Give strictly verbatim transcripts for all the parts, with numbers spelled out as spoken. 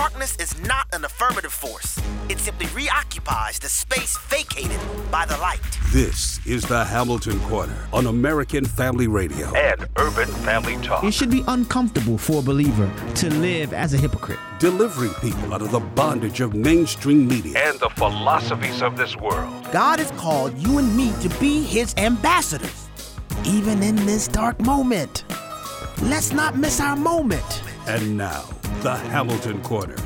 Darkness is not an affirmative force. It simply reoccupies the space vacated by the light. This is the Hamilton Corner on American Family Radio and Urban Family Talk. It should be uncomfortable for a believer to live as a hypocrite. Delivering people out of the bondage of mainstream media and the philosophies of this world. God has called you and me to be his ambassadors, even in this dark moment. Let's not miss our moment. And now, the Hamilton Corner.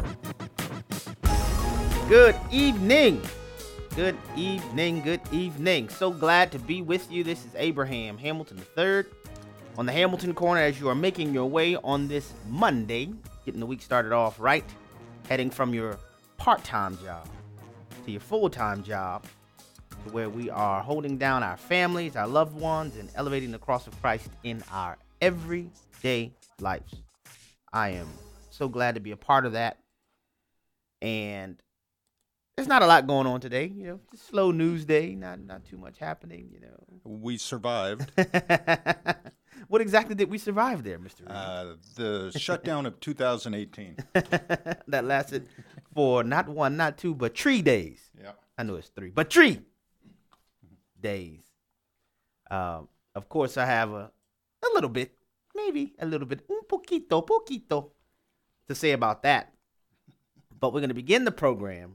Good evening. Good evening. Good evening. So glad to be with you. This is Abraham Hamilton the third on the Hamilton Corner as you are making your way on this Monday, getting the week started off right, heading from your part-time job to your full-time job, to where we are holding down our families, our loved ones, and elevating the cross of Christ in our everyday lives. I am so glad to be a part of that. And there's not a lot going on today, you know, just slow news day, not not too much happening, you know. We survived. What exactly did we survive there, Mister Reed? Uh, the shutdown of two thousand eighteen. That lasted for not one, not two, but three days. Yeah. I know it's three, but three days. Um, of course, I have a, a little bit, maybe a little bit, un poquito, poquito, to say about that. But we're going to begin the program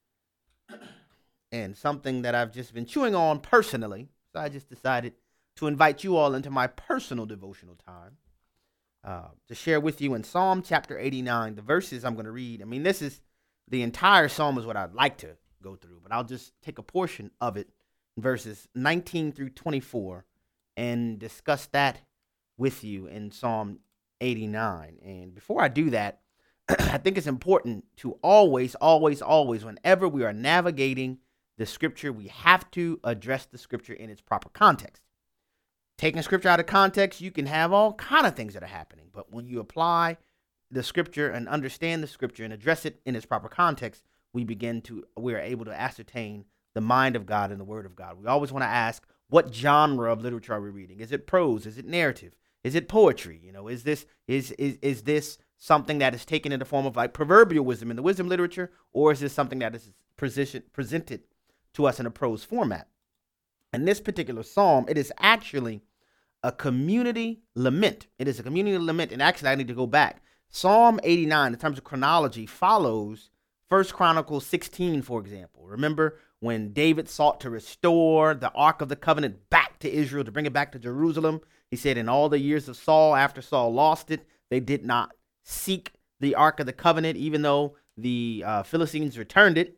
and something that I've just been chewing on personally. So I just decided to invite you all into my personal devotional time uh, to share with you in Psalm chapter eighty-nine, the verses I'm going to read. I mean, this is the entire Psalm is what I'd like to go through, but I'll just take a portion of it, verses nineteen through twenty-four, and discuss that with you in Psalm eighty-nine. And before I do that, I think it's important to always, always, always, whenever we are navigating the scripture, we have to address the scripture in its proper context. Taking scripture out of context, you can have all kind of things that are happening. But when you apply the scripture and understand the scripture and address it in its proper context, we begin to, we are able to ascertain the mind of God and the word of God. We always want to ask, what genre of literature are we reading? Is it prose? Is it narrative? Is it poetry? You know, is this, is, is, is this something that is taken in the form of like proverbial wisdom in the wisdom literature, or is this something that is position, presented to us in a prose format? In this particular psalm, it is actually a community lament. It is a community lament, and actually I need to go back. Psalm eighty-nine, in terms of chronology, follows First Chronicles sixteen, for example. Remember when David sought to restore the Ark of the Covenant back to Israel, to bring it back to Jerusalem? He said in all the years of Saul, after Saul lost it, they did not seek the Ark of the Covenant, even though the uh, Philistines returned it,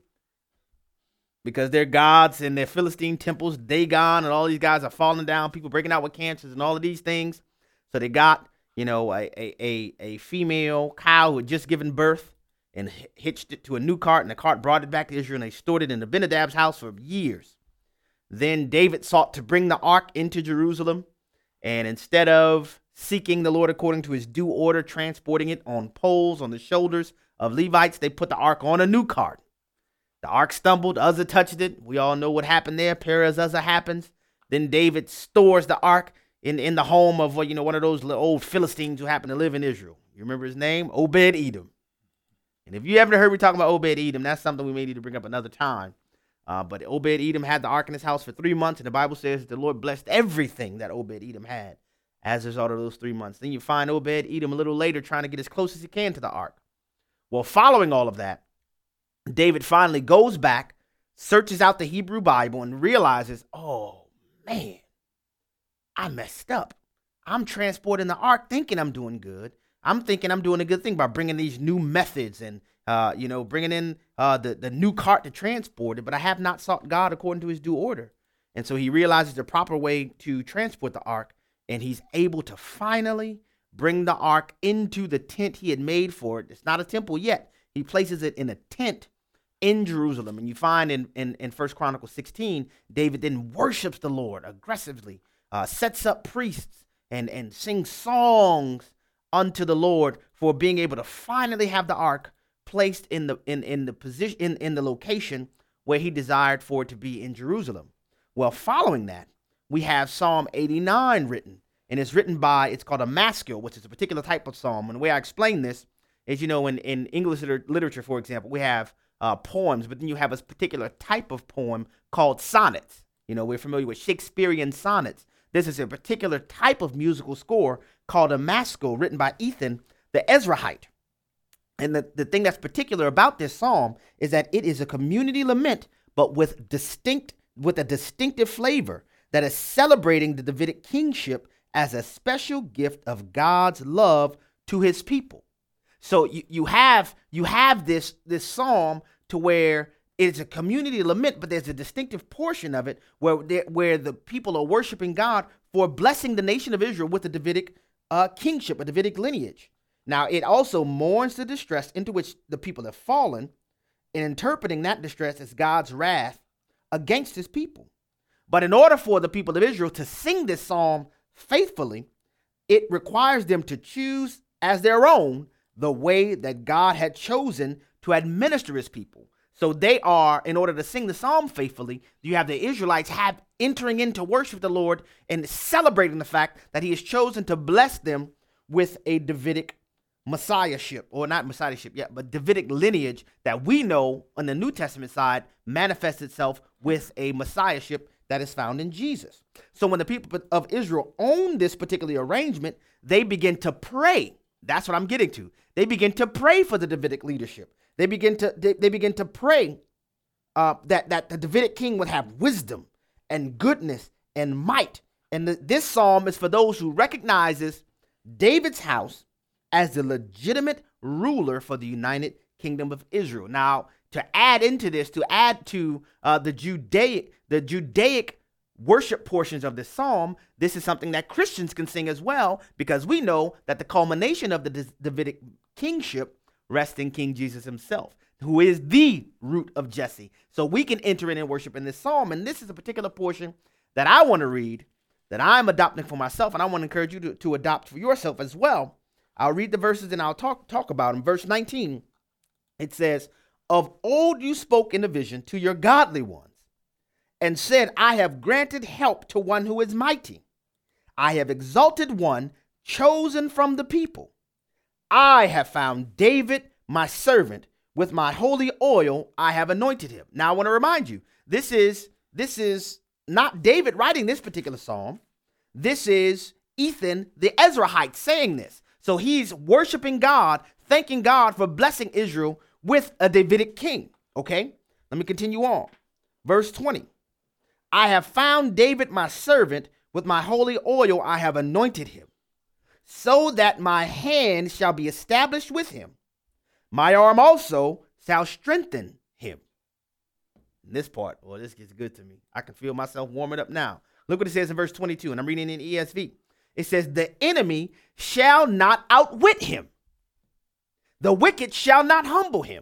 because their gods and their Philistine temples, Dagon and all these guys are falling down, people breaking out with cancers and all of these things. So they got, you know, a a, a, a female cow who had just given birth and hitched it to a new cart, and the cart brought it back to Israel, and they stored it in Abinadab's house for years. Then David sought to bring the ark into Jerusalem, and instead of seeking the Lord according to his due order, transporting it on poles on the shoulders of Levites, they put the ark on a new cart. The ark stumbled, Uzzah touched it. We all know what happened there. Perez Uzzah happens. Then David stores the ark in, in the home of, you know, one of those old Philistines who happened to live in Israel. You remember his name? Obed-Edom. And if you haven't heard me talk about Obed-Edom, that's something we may need to bring up another time. Uh, but Obed-Edom had the ark in his house for three months, and the Bible says the Lord blessed everything that Obed-Edom had as a result of those three months. Then you find Obed-Edom a little later trying to get as close as he can to the ark. Well, following all of that, David finally goes back, searches out the Hebrew Bible, and realizes, oh, man, I messed up. I'm transporting the ark thinking I'm doing good. I'm thinking I'm doing a good thing by bringing these new methods and, uh, you know, bringing in uh, the, the new cart to transport it, but I have not sought God according to his due order. And so he realizes the proper way to transport the ark, and he's able to finally bring the ark into the tent he had made for it. It's not a temple yet. He places it in a tent in Jerusalem. And you find in, in, in First Chronicles sixteen, David then worships the Lord aggressively, uh, sets up priests and, and sings songs unto the Lord for being able to finally have the ark placed in the in, in the position in, in the location where he desired for it to be in Jerusalem. Well, following that, we have Psalm eighty-nine written, and it's written by, it's called a maskil, which is a particular type of psalm. And the way I explain this As you know, in, in English liter- literature, for example, we have uh, poems, but then you have a particular type of poem called sonnets. You know, we're familiar with Shakespearean sonnets. This is a particular type of musical score called a maskil, written by Ethan the Ezrahite. And the, the thing that's particular about this psalm is that it is a community lament, but with distinct, with a distinctive flavor that is celebrating the Davidic kingship as a special gift of God's love to his people. So you, you have you have this this psalm to where it's a community lament, but there's a distinctive portion of it where there, where the people are worshiping God for blessing the nation of Israel with the Davidic uh, kingship, a Davidic lineage. Now, it also mourns the distress into which the people have fallen, and interpreting that distress as God's wrath against his people. But in order for the people of Israel to sing this psalm faithfully, it requires them to choose as their own the way that God had chosen to administer his people. So they are, in order to sing the psalm faithfully, you have the Israelites have entering into worship the Lord and celebrating the fact that he has chosen to bless them with a Davidic messiahship, or not messiahship yet, but Davidic lineage that we know on the New Testament side manifests itself with a messiahship that is found in Jesus. So when the people of Israel own this particular arrangement, they begin to pray. That's what I'm getting to. They begin to pray for the Davidic leadership. They begin to they, they begin to pray uh, that that the Davidic king would have wisdom and goodness and might. And the, this psalm is for those who recognizes David's house as the legitimate ruler for the United Kingdom of Israel. Now, to add into this, to add to uh, the Judaic the Judaic worship portions of this psalm, this is something that Christians can sing as well, because we know that the culmination of the Davidic kingship rests in King Jesus himself, who is the root of Jesse. So we can enter in and worship in this psalm, and this is a particular portion that I want to read, that I'm adopting for myself, and I want to encourage you to, to adopt for yourself as well. I'll read the verses and I'll talk talk about them. Verse nineteen, it says, "Of old you spoke in a vision to your godly ones, and said, I have granted help to one who is mighty. I have exalted one chosen from the people. I have found David, my servant. With my holy oil, I have anointed him." Now, I want to remind you, this is, this is not David writing this particular psalm. This is Ethan the Ezrahite saying this. So he's worshiping God, thanking God for blessing Israel with a Davidic king. Okay, let me continue on. Verse twenty. "I have found David my servant, with my holy oil I have anointed him, so that my hand shall be established with him. My arm also shall strengthen him." And this part, well, this gets good to me. I can feel myself warming up now. Look what it says in verse twenty-two, and I'm reading in E S V. It says, "The enemy shall not outwit him. The wicked shall not humble him.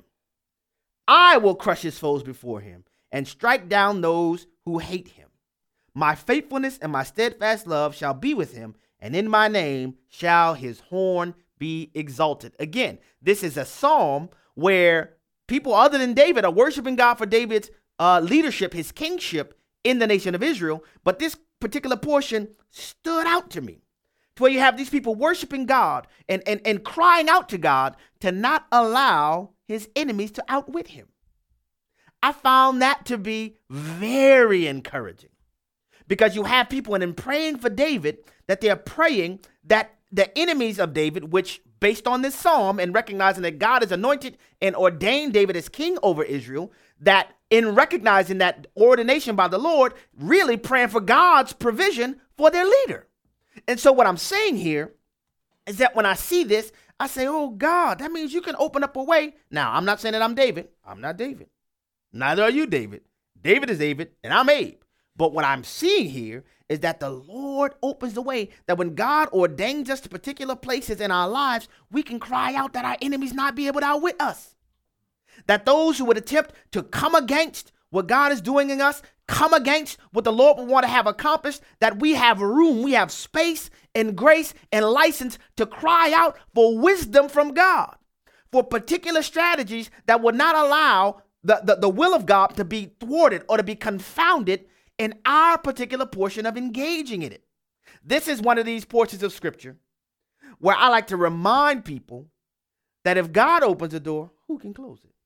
I will crush his foes before him and strike down those who hate him. My faithfulness and my steadfast love shall be with him, and in my name shall his horn be exalted." Again, this is a psalm where people other than David are worshiping God for David's uh, leadership, his kingship in the nation of Israel. But this particular portion stood out to me, to where you have these people worshiping God and, and, and crying out to God to not allow his enemies to outwit him. I found that to be very encouraging, because you have people, and in praying for David, that they're praying that the enemies of David, which based on this psalm and recognizing that God has anointed and ordained David as king over Israel, that in recognizing that ordination by the Lord, really praying for God's provision for their leader. And so what I'm saying here is that when I see this, I say, oh God, that means you can open up a way. Now, I'm not saying that I'm David. I'm not David. Neither are you, David. David is David, and I'm Abe. But what I'm seeing here is that the Lord opens the way, that when God ordains us to particular places in our lives, we can cry out that our enemies not be able to outwit us. That those who would attempt to come against what God is doing in us, come against what the Lord would want to have accomplished, that we have room, we have space and grace and license to cry out for wisdom from God, for particular strategies that would not allow the, the, the will of God to be thwarted or to be confounded in our particular portion of engaging in it. This is one of these portions of scripture where I like to remind people that if God opens a door, who can close it?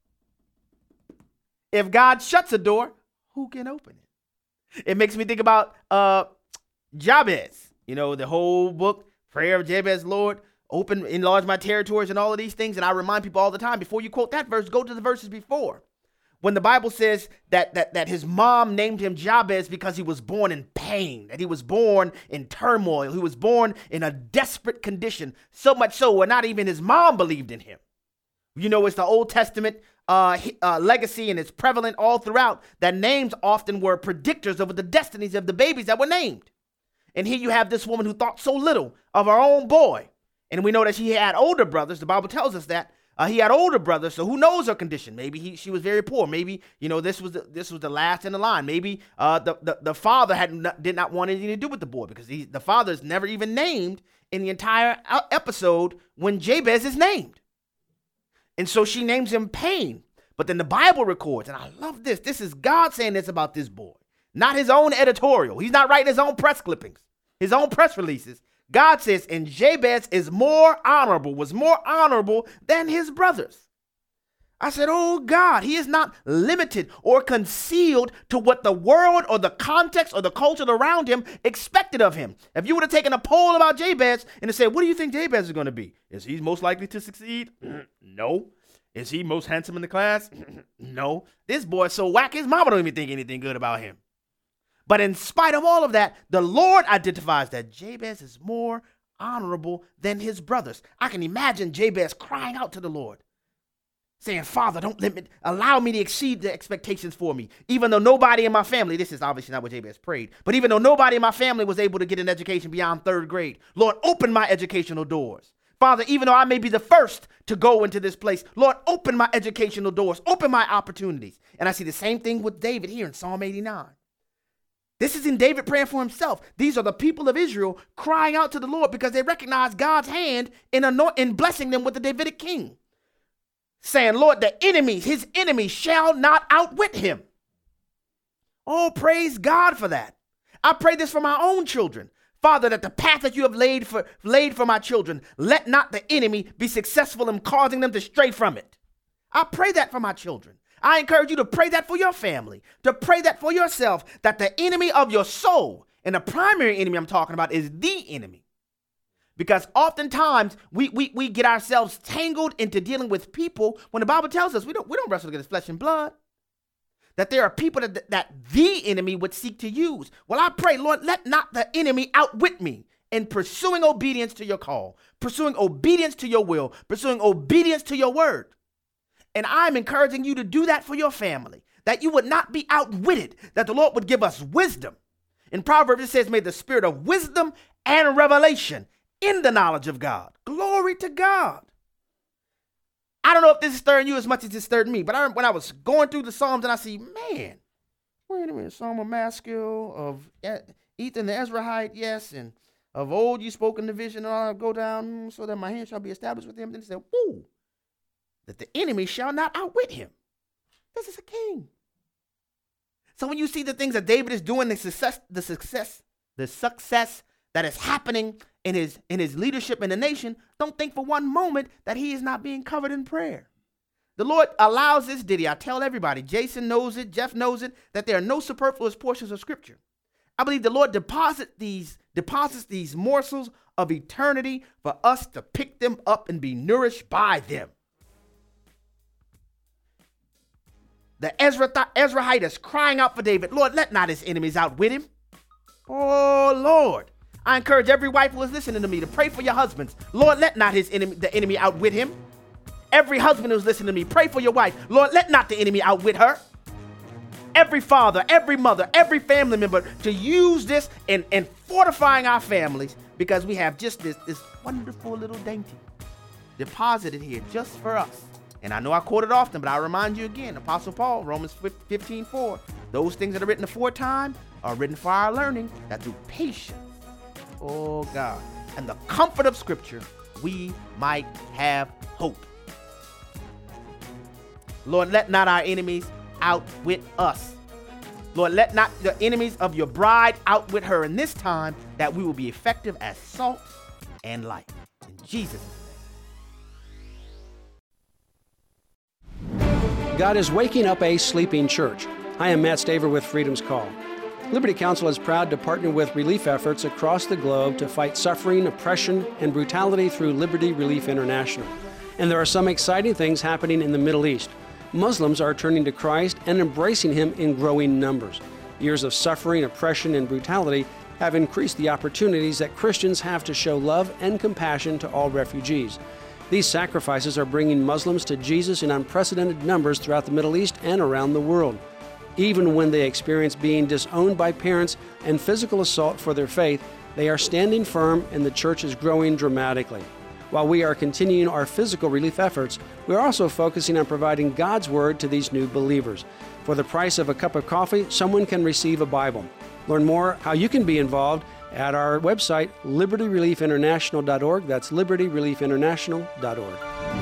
If God shuts a door, who can open it? It makes me think about uh, Jabez, you know, the whole book, Prayer of Jabez, Lord, open, enlarge my territories and all of these things. And I remind people all the time, before you quote that verse, go to the verses before. When the Bible says that, that, that his mom named him Jabez because he was born in pain, that he was born in turmoil, he was born in a desperate condition, so much so where not even his mom believed in him. You know, it's the Old Testament uh, uh, legacy, and it's prevalent all throughout, that names often were predictors of the destinies of the babies that were named. And here you have this woman who thought so little of her own boy. And we know that she had older brothers. The Bible tells us that. Uh, he had older brothers, so who knows her condition? Maybe he, she was very poor. Maybe, you know, this was the, this was the last in the line. Maybe uh, the, the, the father had not, did not want anything to do with the boy, because he, the father is never even named in the entire episode when Jabez is named. And so she names him Pain. But then the Bible records, and I love this, this is God saying this about this boy, not his own editorial. He's not writing his own press clippings, his own press releases. God says, and Jabez is more honorable, was more honorable than his brothers. I said, oh God, he is not limited or concealed to what the world or the context or the culture around him expected of him. If you would have taken a poll about Jabez and said, what do you think Jabez is going to be? Is he most likely to succeed? No. Is he most handsome in the class? No. This boy is so whack, his mama don't even think anything good about him. But in spite of all of that, the Lord identifies that Jabez is more honorable than his brothers. I can imagine Jabez crying out to the Lord, saying, Father, don't let me, allow me to exceed the expectations for me. Even though nobody in my family, this is obviously not what Jabez prayed, but even though nobody in my family was able to get an education beyond third grade, Lord, open my educational doors. Father, even though I may be the first to go into this place, Lord, open my educational doors, open my opportunities. And I see the same thing with David here in Psalm eighty-nine. This is in David praying for himself. These are the people of Israel crying out to the Lord because they recognize God's hand in, anoint, in blessing them with the Davidic king. Saying, Lord, the enemies, his enemies shall not outwit him. Oh, praise God for that. I pray this for my own children. Father, that the path that you have laid for, laid for my children, let not the enemy be successful in causing them to stray from it. I pray that for my children. I encourage you to pray that for your family, to pray that for yourself, that the enemy of your soul, and the primary enemy I'm talking about is the enemy. Because oftentimes we, we, we get ourselves tangled into dealing with people when the Bible tells us we don't, we don't wrestle against flesh and blood. That there are people that, that the enemy would seek to use. Well, I pray, Lord, let not the enemy outwit me in pursuing obedience to your call, pursuing obedience to your will, pursuing obedience to your word. And I'm encouraging you to do that for your family, that you would not be outwitted, that the Lord would give us wisdom. In Proverbs, it says, may the spirit of wisdom and revelation in the knowledge of God. Glory to God. I don't know if this is stirring you as much as it stirred me, but I, when I was going through the Psalms and I see, man, wait a minute, Psalm of Maskil, of Ethan the Ezrahite, yes, and of old you spoke in the vision, and I'll go down so that my hand shall be established with him. Then he said, woo. That the enemy shall not outwit him. This is a king. So when you see the things that David is doing, the success, the success, the success that is happening in his in his leadership in the nation, don't think for one moment that he is not being covered in prayer. The Lord allows this, Diddy. I tell everybody, Jason knows it, Jeff knows it, that there are no superfluous portions of scripture. I believe the Lord deposit these, deposits these morsels of eternity for us to pick them up and be nourished by them. The Ezra Ezrahite is crying out for David. Lord, let not his enemies outwit him. Oh, Lord. I encourage every wife who is listening to me to pray for your husbands. Lord, let not his enemy, the enemy outwit him. Every husband who's listening to me, pray for your wife. Lord, let not the enemy outwit her. Every father, every mother, every family member to use this in, in fortifying our families, because we have just this, this wonderful little dainty deposited here just for us. And I know I quote it often, but I'll remind you again, Apostle Paul, Romans fifteen four, those things that are written aforetime are written for our learning, that through patience, oh God, and the comfort of Scripture, we might have hope. Lord, let not our enemies outwit us. Lord, let not the enemies of your bride outwit her in this time, that we will be effective as salt and light. In Jesus' name. God is waking up a sleeping church. I am Matt Staver with Freedom's Call. Liberty Counsel is proud to partner with relief efforts across the globe to fight suffering, oppression, and brutality through Liberty Relief International. And there are some exciting things happening in the Middle East. Muslims are turning to Christ and embracing Him in growing numbers. Years of suffering, oppression, and brutality have increased the opportunities that Christians have to show love and compassion to all refugees. These sacrifices are bringing Muslims to Jesus in unprecedented numbers throughout the Middle East and around the world. Even when they experience being disowned by parents and physical assault for their faith, they are standing firm and the church is growing dramatically. While we are continuing our physical relief efforts, we are also focusing on providing God's Word to these new believers. For the price of a cup of coffee, someone can receive a Bible. Learn more how you can be involved at our website, liberty relief international dot org. That's liberty relief international dot org.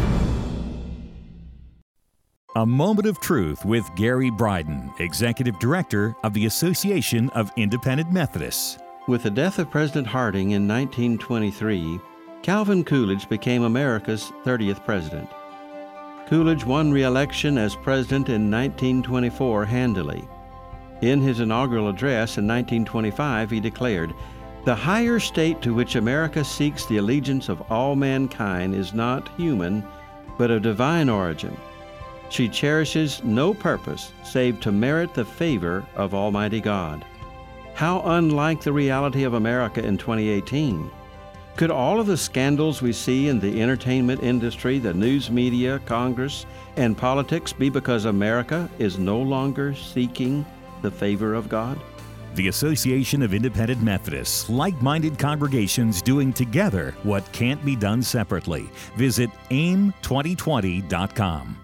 A Moment of Truth with Gary Bryden, Executive Director of the Association of Independent Methodists. With the death of President Harding in nineteen twenty-three, Calvin Coolidge became America's thirtieth president. Coolidge won re-election as president in nineteen twenty-four handily. In his inaugural address in nineteen twenty-five, he declared, "The higher state to which America seeks the allegiance of all mankind is not human, but of divine origin. She cherishes no purpose save to merit the favor of Almighty God." How unlike the reality of America in twenty eighteen. Could all of the scandals we see in the entertainment industry, the news media, Congress, and politics be because America is no longer seeking the favor of God? The Association of Independent Methodists, like-minded congregations doing together what can't be done separately. Visit aim twenty twenty dot com.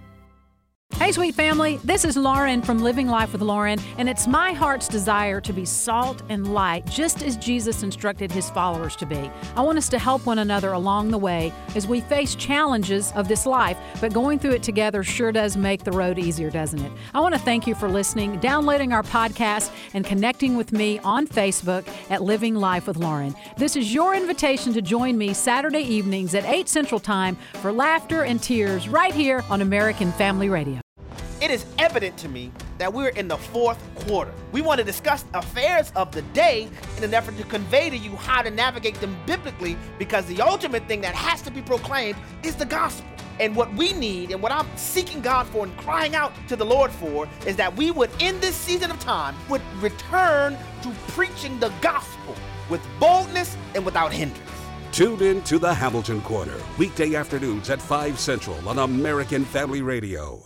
Hey, sweet family, this is Lauren from Living Life with Lauren, and it's my heart's desire to be salt and light, just as Jesus instructed His followers to be. I want us to help one another along the way as we face challenges of this life, but going through it together sure does make the road easier, doesn't it? I want to thank you for listening, downloading our podcast, and connecting with me on Facebook at Living Life with Lauren. This is your invitation to join me Saturday evenings at eight Central Time for laughter and tears right here on American Family Radio. It is evident to me that we're in the fourth quarter. We want to discuss affairs of the day in an effort to convey to you how to navigate them biblically, because the ultimate thing that has to be proclaimed is the gospel. And what we need, and what I'm seeking God for and crying out to the Lord for, is that we would, in this season of time, would return to preaching the gospel with boldness and without hindrance. Tune in to the Hamilton Corner, weekday afternoons at five Central on American Family Radio.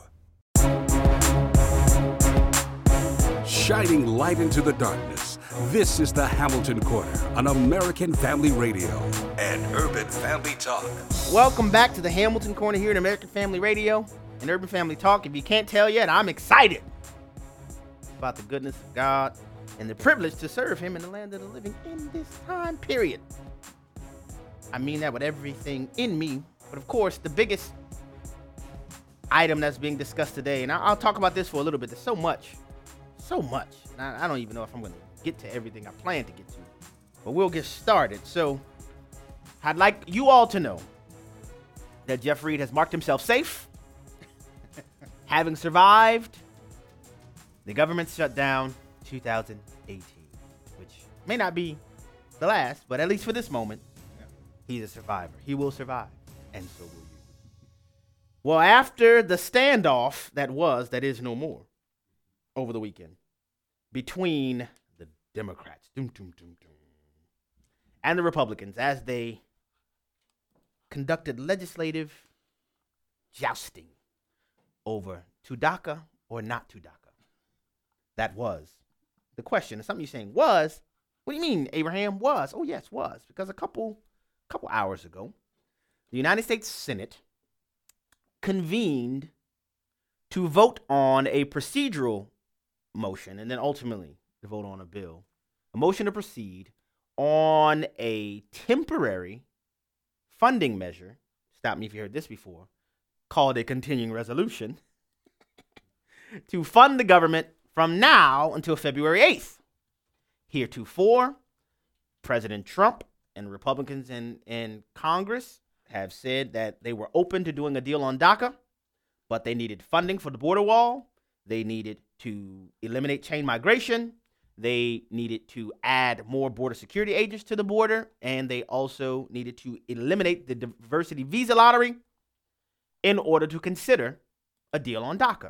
Shining light into the darkness, this is the Hamilton Corner on American Family Radio and Urban Family Talk. Welcome back to the Hamilton Corner here in American Family Radio and Urban Family Talk. If you can't tell yet, I'm excited about the goodness of God and the privilege to serve Him in the land of the living in this time period. I mean that with everything in me, but of course, the biggest item that's being discussed today, and I'll talk about this for a little bit, there's so much. So much. And I, I don't even know if I'm going to get to everything I plan to get to. But we'll get started. So I'd like you all to know that Jeff Reed has marked himself safe, having survived the government shutdown two thousand eighteen, which may not be the last, but at least for this moment, he's a survivor. He will survive, and so will you. Well, after the standoff that was, that is no more, over the weekend between the Democrats doom, doom, doom, doom, and the Republicans as they conducted legislative jousting over to DACA or not to DACA. That was the question. And some of you saying, was? What do you mean, Abraham? Was? Oh, yes, was. Because a couple, couple hours ago, the United States Senate convened to vote on a procedural motion, and then ultimately to vote on a bill, a motion to proceed on a temporary funding measure, stop me if you heard this before, called a continuing resolution, to fund the government from now until February eighth. Heretofore, President Trump and Republicans in, in Congress have said that they were open to doing a deal on DACA, but they needed funding for the border wall. They needed to eliminate chain migration. They needed to add more border security agents to the border. And they also needed to eliminate the diversity visa lottery in order to consider a deal on DACA.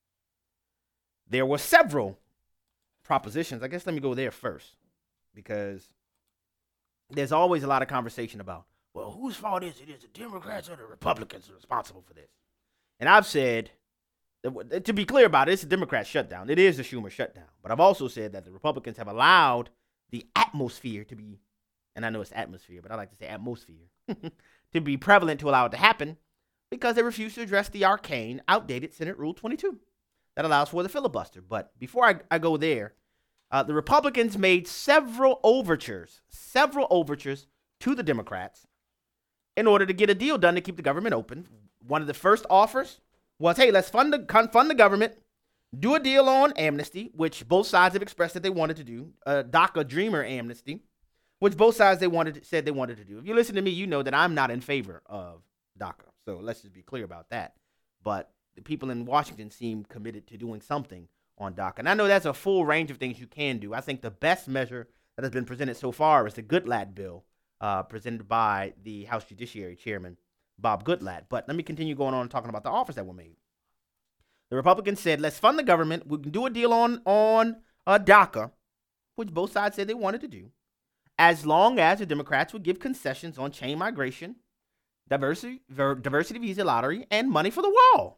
There were several propositions. I guess let me go there first, because there's always a lot of conversation about, well, whose fault is it? Is it Democrats or the Republicans responsible for this? And I've said, to be clear about it, it's a Democrat shutdown. It is a Schumer shutdown. But I've also said that the Republicans have allowed the atmosphere to be, and I know it's atmosphere, but I like to say atmosphere, to be prevalent to allow it to happen, because they refuse to address the arcane, outdated Senate Rule twenty-two that allows for the filibuster. But before I, I go there, uh, the Republicans made several overtures, several overtures to the Democrats in order to get a deal done to keep the government open. One of the first offers was, hey, let's fund the, fund the government, do a deal on amnesty, which both sides have expressed that they wanted to do, a DACA Dreamer amnesty, which both sides they wanted said they wanted to do. If you listen to me, you know that I'm not in favor of DACA. So let's just be clear about that. But the people in Washington seem committed to doing something on DACA. And I know that's a full range of things you can do. I think the best measure that has been presented so far is the Goodlatte bill uh, presented by the House Judiciary Chairman, Bob Goodlatte. But let me continue going on and talking about the offers that were made. The Republicans said, let's fund the government. We can do a deal on, on uh, DACA, which both sides said they wanted to do, as long as the Democrats would give concessions on chain migration, diversity, diversity visa lottery, and money for the wall.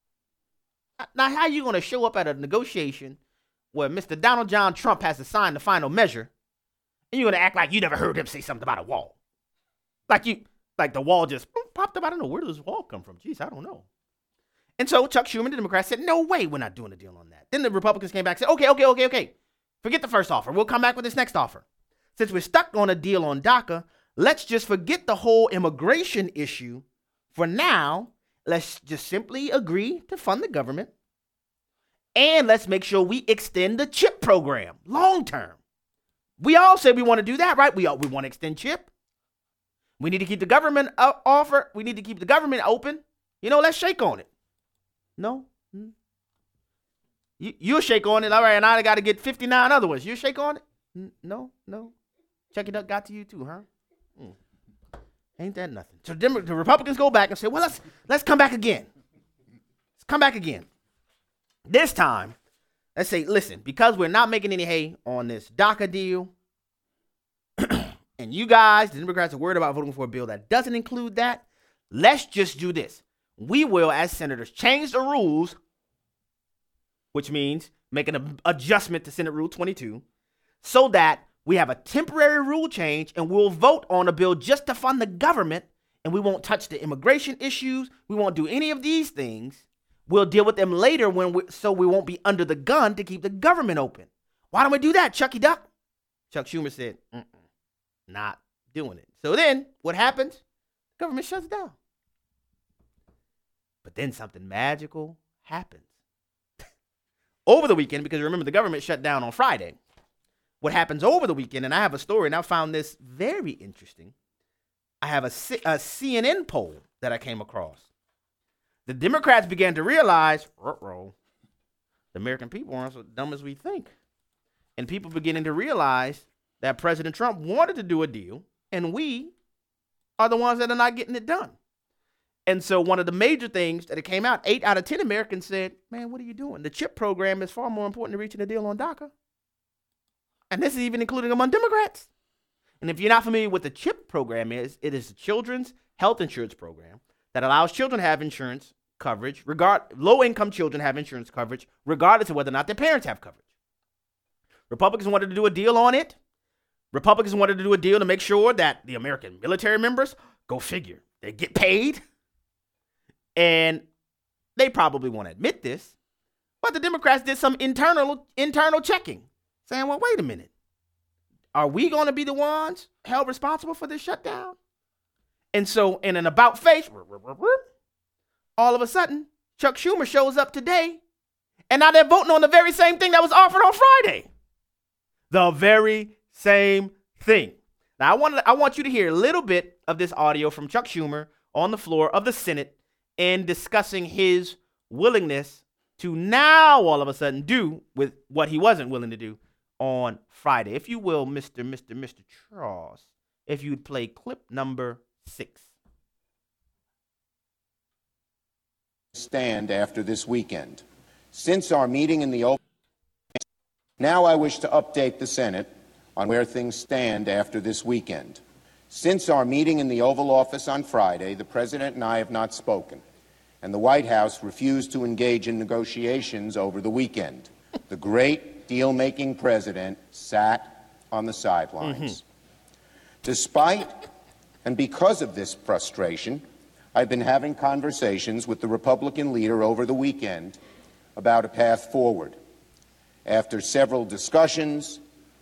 Now, how are you going to show up at a negotiation where Mister Donald John Trump has to sign the final measure, and you're going to act like you never heard him say something about a wall? Like you, like the wall just popped up. I don't know, where does this wall come from? Jeez, I don't know. And so Chuck Schumer, the Democrats, said, no way, we're not doing a deal on that. Then the Republicans came back and said, okay, okay, okay, okay. Forget the first offer. We'll come back with this next offer. Since we're stuck on a deal on DACA, let's just forget the whole immigration issue for now. Let's just simply agree to fund the government. And let's make sure we extend the CHIP program long term. We all said we want to do that, right? We all, we want to extend CHIP. We need to keep the government uh, offer. We need to keep the government open. You know, let's shake on it. No? Mm. You, you'll shake on it. All right, and I got to get fifty-nine other ones. You'll shake on it? Mm, no, no. Chucky Duck got to you too, huh? Mm. Ain't that nothing? So the, the Republicans go back and say, well, let's let's come back again. Let's come back again. This time, let's say, listen, because we're not making any hay on this DACA deal, and you guys, the Democrats, are worried about voting for a bill that doesn't include that, let's just do this. We will, as senators, change the rules, which means make an adjustment to Senate Rule twenty-two, so that we have a temporary rule change and we'll vote on a bill just to fund the government, and we won't touch the immigration issues. We won't do any of these things. We'll deal with them later when we, so we won't be under the gun to keep the government open. Why don't we do that, Chucky Duck? Chuck Schumer said, Mm-mm, not doing it. So then what happens? Government shuts down. But then something magical happens. Over the weekend, because remember, the government shut down on Friday. What happens over the weekend, and I have a story, and I found this very interesting. I have a, C- a C N N poll that I came across. The Democrats began to realize, ruh-roh, the American people aren't so dumb as we think. And people beginning to realize that President Trump wanted to do a deal, and we are the ones that are not getting it done. And so one of the major things that it came out, eight out of ten Americans said, man, what are you doing? The CHIP program is far more important than reaching a deal on DACA. And this is even including among Democrats. And if you're not familiar with the CHIP program is, it is the Children's Health Insurance Program that allows children to have insurance coverage, regard low-income children have insurance coverage, regardless of whether or not their parents have coverage. Republicans wanted to do a deal on it. Republicans wanted to do a deal to make sure that the American military members, go figure, they get paid. And they probably won't admit this, but the Democrats did some internal internal checking, saying, well, wait a minute. Are we going to be the ones held responsible for this shutdown? And so in an about face, all of a sudden, Chuck Schumer shows up today, and now they're voting on the very same thing that was offered on Friday. The very same thing. Now, I want, I want you to hear a little bit of this audio from Chuck Schumer on the floor of the Senate and discussing his willingness to now all of a sudden do with what he wasn't willing to do on Friday. If you will, Mister Mister Mister Charles, if you'd play clip number six. Stand after this weekend. Since our meeting in the Oval, now I wish to update the Senate on where things stand after this weekend. Since our meeting in the Oval Office on Friday, the President and I have not spoken, and the White House refused to engage in negotiations over the weekend. The great deal-making President sat on the sidelines. Mm-hmm. Despite and because of this frustration, I've been having conversations with the Republican leader over the weekend about a path forward. After several discussions,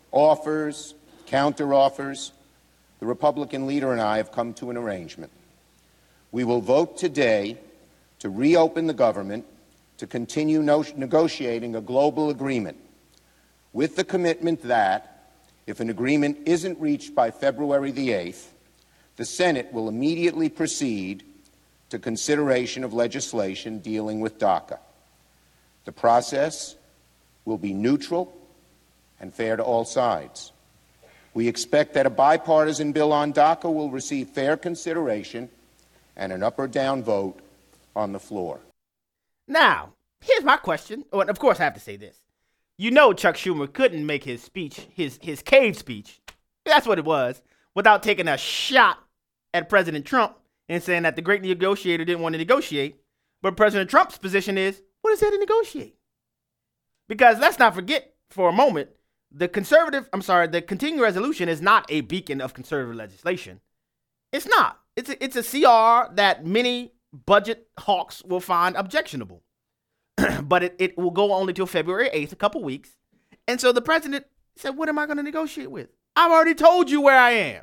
offers, counteroffers, the Republican leader and I have come to an arrangement. We will vote today to reopen the government, to continue no- negotiating a global agreement, with the commitment that, if an agreement isn't reached by February the eighth, the Senate will immediately proceed to consideration of legislation dealing with DACA. The process will be neutral and fair to all sides. We expect that a bipartisan bill on DACA will receive fair consideration and an up or down vote on the floor. Now, here's my question. Oh, and of course, I have to say this. You know Chuck Schumer couldn't make his speech, his, his cave speech, that's what it was, without taking a shot at President Trump and saying that the great negotiator didn't want to negotiate. But President Trump's position is, what is there to negotiate? Because let's not forget for a moment, the conservative, I'm sorry, the continuing resolution is not a beacon of conservative legislation. It's not. It's a, it's a C R that many budget hawks will find objectionable. But it, it will go only till February eighth, a couple weeks. And so the president said, what am I going to negotiate with? I've already told you where I am.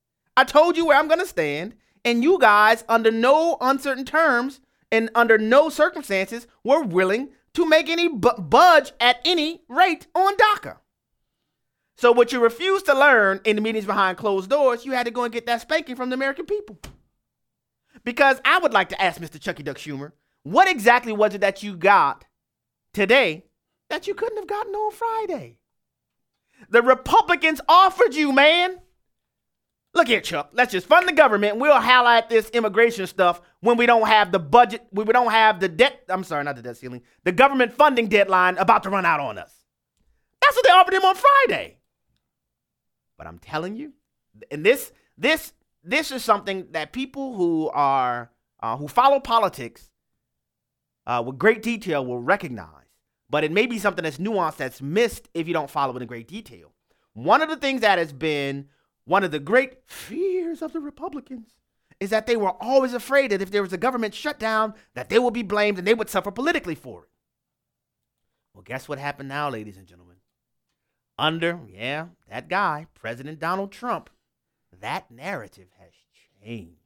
I told you where I'm going to stand. And you guys, under no uncertain terms and under no circumstances, were willing to make any bu- budge at any rate on DACA. So what you refused to learn in the meetings behind closed doors, you had to go and get that spanking from the American people. Because I would like to ask Mister Chucky Duck Schumer, what exactly was it that you got today that you couldn't have gotten on Friday? The Republicans offered you, man. Look here, Chuck. Let's just fund the government. We'll highlight this immigration stuff when we don't have the budget. We don't have the debt. I'm sorry, not the debt ceiling. The government funding deadline about to run out on us. That's what they offered him on Friday. But I'm telling you, and this, this, this is something that people who are uh, who follow politics uh, with great detail will recognize. But it may be something that's nuanced, that's missed if you don't follow it in great detail. One of the things that has been one of the great fears of the Republicans is that they were always afraid that if there was a government shutdown, that they would be blamed and they would suffer politically for it. Well, guess what happened now, ladies and gentlemen? Under, yeah, that guy, President Donald Trump, that narrative has changed.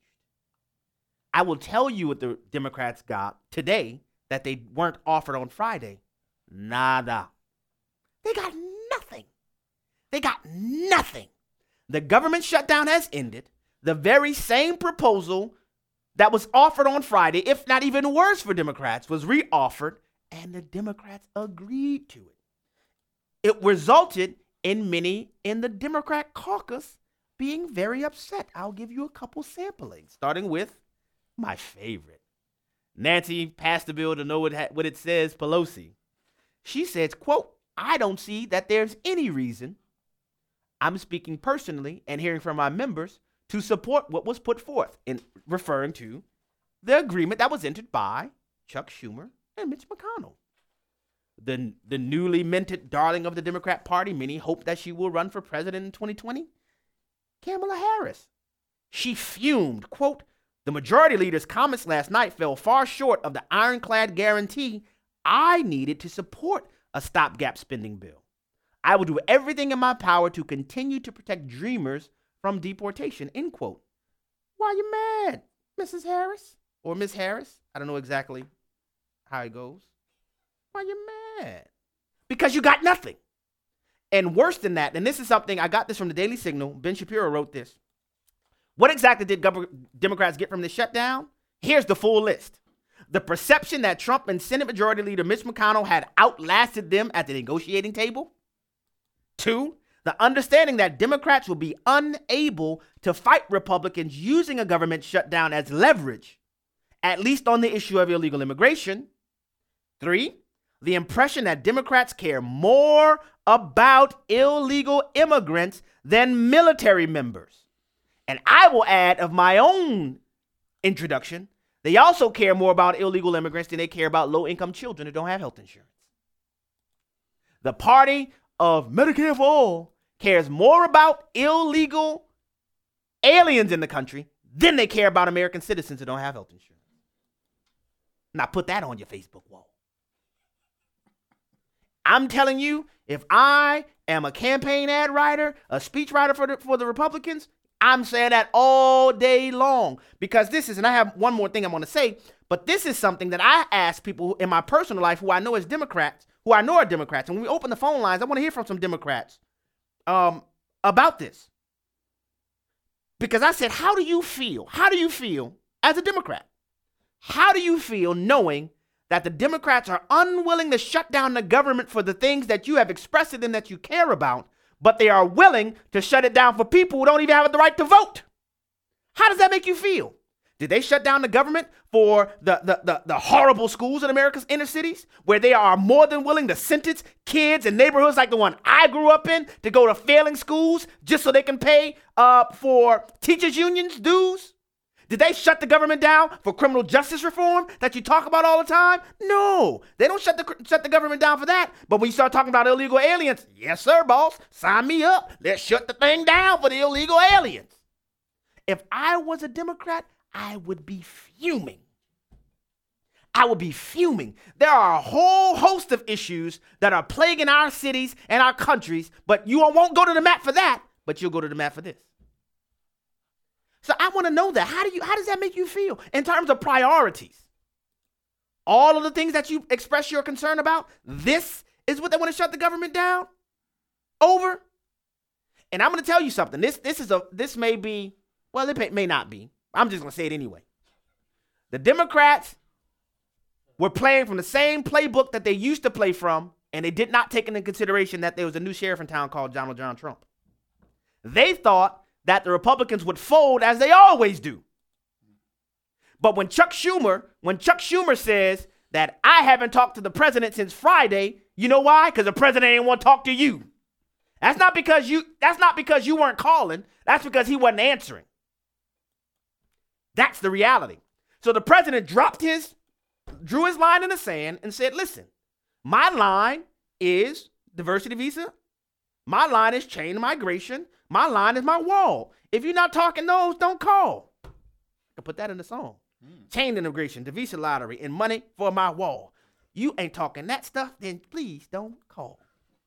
I will tell you what the Democrats got today that they weren't offered on Friday. Nada. They got nothing. They got nothing. The government shutdown has ended. The very same proposal that was offered on Friday, if not even worse for Democrats, was reoffered, and the Democrats agreed to it. It resulted in many in the Democrat caucus being very upset. I'll give you a couple samplings, starting with my favorite. Nancy passed the bill to know what, ha- what it says, Pelosi. She says, quote, I don't see that there's any reason, I'm speaking personally and hearing from my members, to support what was put forth, in referring to the agreement that was entered by Chuck Schumer and Mitch McConnell. The, the newly minted darling of the Democrat Party, many hope that she will run for president in twenty twenty, Kamala Harris. She fumed, quote, the majority leader's comments last night fell far short of the ironclad guarantee I needed to support a stopgap spending bill. I will do everything in my power to continue to protect dreamers from deportation, end quote. Why you mad, Missus Harris? Or Miss Harris? I don't know exactly how it goes. Why you mad? Because you got nothing. And worse than that, and this is something, I got this from the Daily Signal, Ben Shapiro wrote this. What exactly did gov- Democrats get from this shutdown? Here's the full list. the perception that Trump and Senate Majority Leader Mitch McConnell had outlasted them at the negotiating table. Two, the understanding that Democrats will be unable to fight Republicans using a government shutdown as leverage, at least on the issue of illegal immigration. Three, the impression that Democrats care more about illegal immigrants than military members. And I will add of my own introduction, they also care more about illegal immigrants than they care about low-income children who don't have health insurance. The party of Medicare for all cares more about illegal aliens in the country than they care about American citizens who don't have health insurance. Now put that on your Facebook wall. I'm telling you, if I am a campaign ad writer, a speech writer for the, for the Republicans, I'm saying that all day long, because this is, and I have one more thing I want to say, but this is something that I ask people in my personal life who I know as Democrats, who I know are Democrats. And when we open the phone lines, I want to hear from some Democrats um, about this. Because I said, how do you feel? How do you feel as a Democrat? How do you feel knowing that the Democrats are unwilling to shut down the government for the things that you have expressed to them that you care about, but they are willing to shut it down for people who don't even have the right to vote? How does that make you feel? Did they shut down the government for the, the, the, the horrible schools in America's inner cities where they are more than willing to sentence kids in neighborhoods like the one I grew up in to go to failing schools just so they can pay uh, for teachers' unions dues? Did they shut the government down for criminal justice reform that you talk about all the time? No, they don't shut the shut the government down for that. But when you start talking about illegal aliens, yes, sir, boss, sign me up. Let's shut the thing down for the illegal aliens. If I was a Democrat, I would be fuming. I would be fuming. There are a whole host of issues that are plaguing our cities and our countries, but you won't go to the mat for that, but you'll go to the mat for this. So I want to know that. How do you, how does that make you feel in terms of priorities? All of the things that you express your concern about, this is what they want to shut the government down over. And I'm going to tell you something. This, this is a, this may be, well, it may, may not be. I'm just going to say it anyway. The Democrats were playing from the same playbook that they used to play from, and they did not take into consideration that there was a new sheriff in town called Donald John Trump. They thought that the Republicans would fold as they always do. But when Chuck Schumer, when Chuck Schumer says that I haven't talked to the president since Friday, you know why? Because the president didn't want to talk to you. That's not because you, that's not because you weren't calling. That's because he wasn't answering. That's the reality. So the president dropped his, drew his line in the sand and said, listen, my line is diversity visa. My line is chain migration. My line is my wall. If you're not talking those, don't call. I can put that in the song. Mm. Chain immigration, the visa lottery, and money for my wall. You ain't talking that stuff, then please don't call.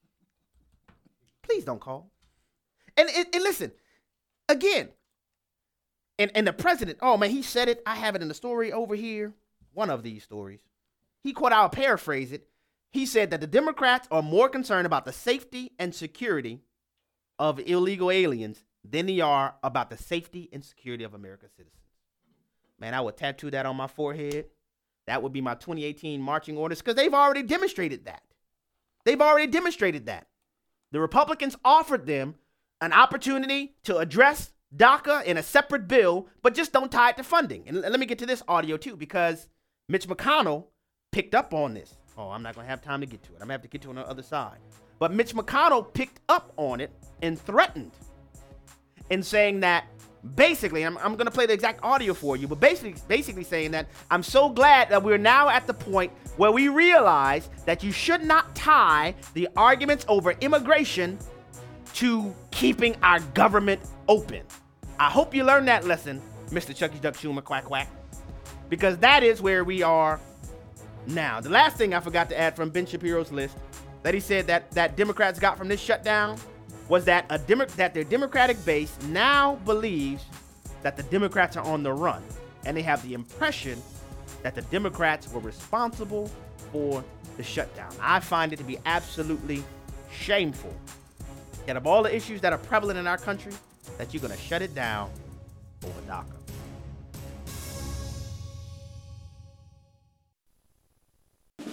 Please don't call. And, and, and listen, again, and, and the president, oh man, he said it. I have it in the story over here. One of these stories. He quote, I'll paraphrase it. He said that the Democrats are more concerned about the safety and security of illegal aliens than they are about the safety and security of America's citizens. Man, I would tattoo that on my forehead. That would be my twenty eighteen marching orders because they've already demonstrated that. They've already demonstrated that. The Republicans offered them an opportunity to address DACA in a separate bill, but just don't tie it to funding. And let me get to this audio too, because Mitch McConnell picked up on this. Oh, I'm not going to have time to get to it. I'm going to have to get to it on the other side. But Mitch McConnell picked up on it and threatened in saying that basically, I'm, I'm going to play the exact audio for you, but basically, basically saying that I'm so glad that we're now at the point where we realize that you should not tie the arguments over immigration to keeping our government open. I hope you learned that lesson, Mister Chucky Duck Schumer, quack, quack, because that is where we are now. The last thing I forgot to add from Ben Shapiro's list that he said that, that Democrats got from this shutdown was that a Demo- that their Democratic base now believes that the Democrats are on the run, and they have the impression that the Democrats were responsible for the shutdown. I find it to be absolutely shameful that of all the issues that are prevalent in our country, that you're going to shut it down over DACA.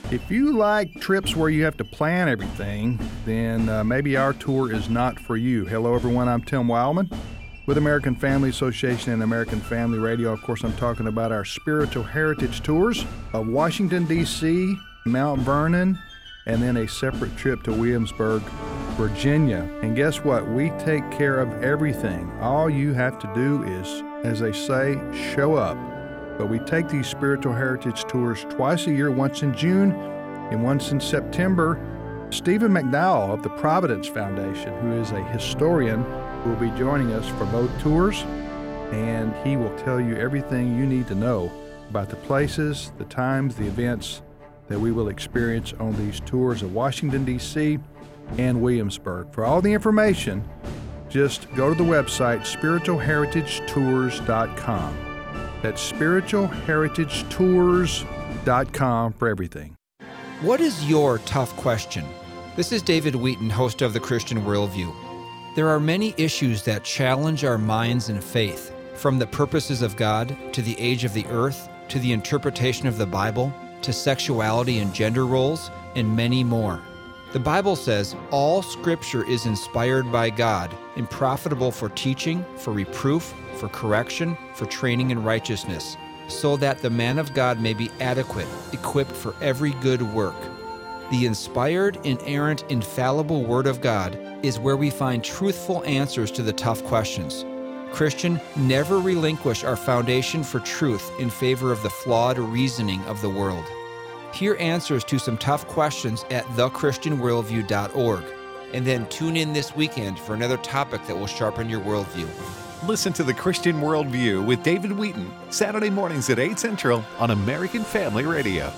If you like trips where you have to plan everything, then uh, maybe our tour is not for you. Hello, everyone. I'm Tim Wildman with American Family Association and American Family Radio. Of course, I'm talking about our spiritual heritage tours of Washington, D C, Mount Vernon, and then a separate trip to Williamsburg, Virginia. And guess what? We take care of everything. All you have to do is, as they say, show up. But we take these spiritual heritage tours twice a year, once in June and once in September. Stephen McDowell of the Providence Foundation, who is a historian, will be joining us for both tours, and he will tell you everything you need to know about the places, the times, the events that we will experience on these tours of Washington, D C and Williamsburg. For all the information, just go to the website spiritual heritage tours dot com. That's spiritual heritage tours dot com for everything. What is your tough question? This is David Wheaton, host of The Christian Worldview. There are many issues that challenge our minds and faith, from the purposes of God, to the age of the earth, to the interpretation of the Bible, to sexuality and gender roles, and many more. The Bible says all Scripture is inspired by God and profitable for teaching, for reproof, for correction, for training in righteousness, so that the man of God may be adequate, equipped for every good work. The inspired, inerrant, infallible Word of God is where we find truthful answers to the tough questions. Christian, never relinquish our foundation for truth in favor of the flawed reasoning of the world. Hear answers to some tough questions at the christian worldview dot org, and then tune in this weekend for another topic that will sharpen your worldview. Listen to The Christian Worldview with David Wheaton, Saturday mornings at eight Central on American Family Radio.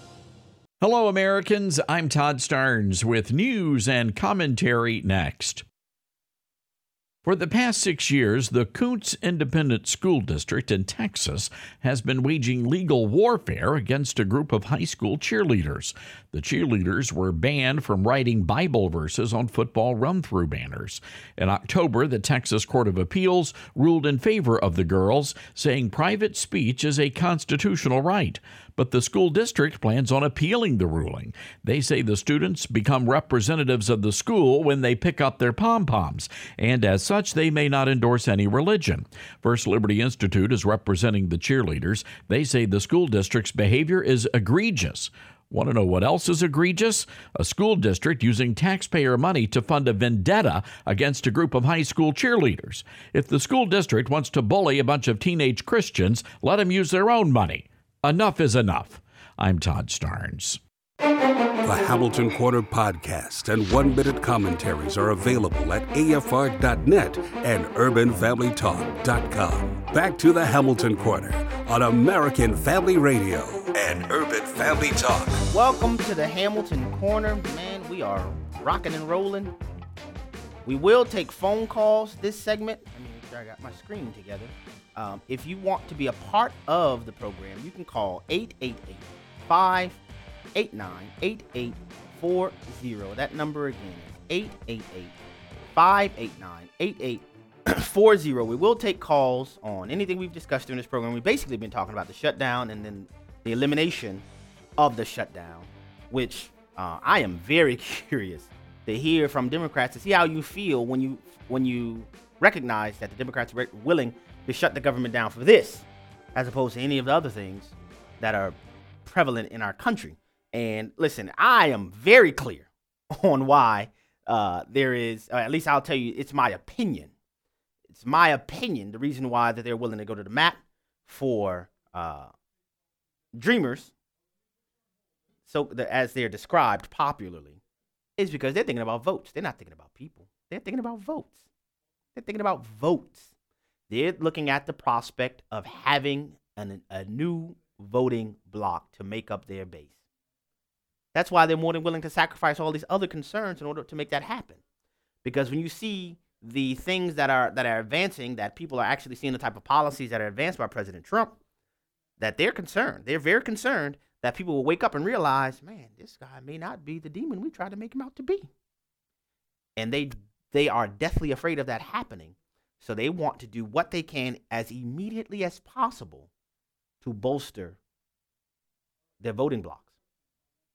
Hello, Americans. I'm Todd Starnes with news and commentary next. For the past six years, the Koontz Independent School District in Texas has been waging legal warfare against a group of high school cheerleaders. The cheerleaders were banned from writing Bible verses on football run-through banners. In October, the Texas Court of Appeals ruled in favor of the girls, saying private speech is a constitutional right. But the school district plans on appealing the ruling. They say the students become representatives of the school when they pick up their pom-poms, and as such, they may not endorse any religion. First Liberty Institute is representing the cheerleaders. They say the school district's behavior is egregious. Want to know what else is egregious? A school district using taxpayer money to fund a vendetta against a group of high school cheerleaders. If the school district wants to bully a bunch of teenage Christians, let them use their own money. Enough is enough. I'm Todd Starnes. The Hamilton Corner podcast and one-minute commentaries are available at A F R dot net and urban family talk dot com. Back to the Hamilton Corner on American Family Radio and Urban Family Talk. Welcome to the Hamilton Corner. Man, we are rocking and rolling. We will take phone calls this segment. Let me make sure I got my screen together. Um, if you want to be a part of the program, you can call eight eight eight, five eight nine, eight eight four zero. That number again is eight eight eight, five eight nine, eight eight four zero. We will take calls on anything we've discussed during this program. We've basically been talking about the shutdown and then the elimination of the shutdown, which uh, I am very curious to hear from Democrats to see how you feel when you when you recognize that the Democrats are willing to shut the government down for this, as opposed to any of the other things that are prevalent in our country. And listen, I am very clear on why uh, there is, or at least I'll tell you, it's my opinion. It's my opinion, the reason why that they're willing to go to the mat for uh, Dreamers, so the, as they're described popularly, is because they're thinking about votes. They're not thinking about people. They're thinking about votes. They're thinking about votes. They're looking at the prospect of having an, a new voting bloc to make up their base. That's why they're more than willing to sacrifice all these other concerns in order to make that happen. Because when you see the things that are that are advancing, that people are actually seeing the type of policies that are advanced by President Trump, that they're concerned. They're very concerned that people will wake up and realize, man, this guy may not be the demon we tried to make him out to be. And they they are deathly afraid of that happening. So they want to do what they can as immediately as possible to bolster their voting blocks.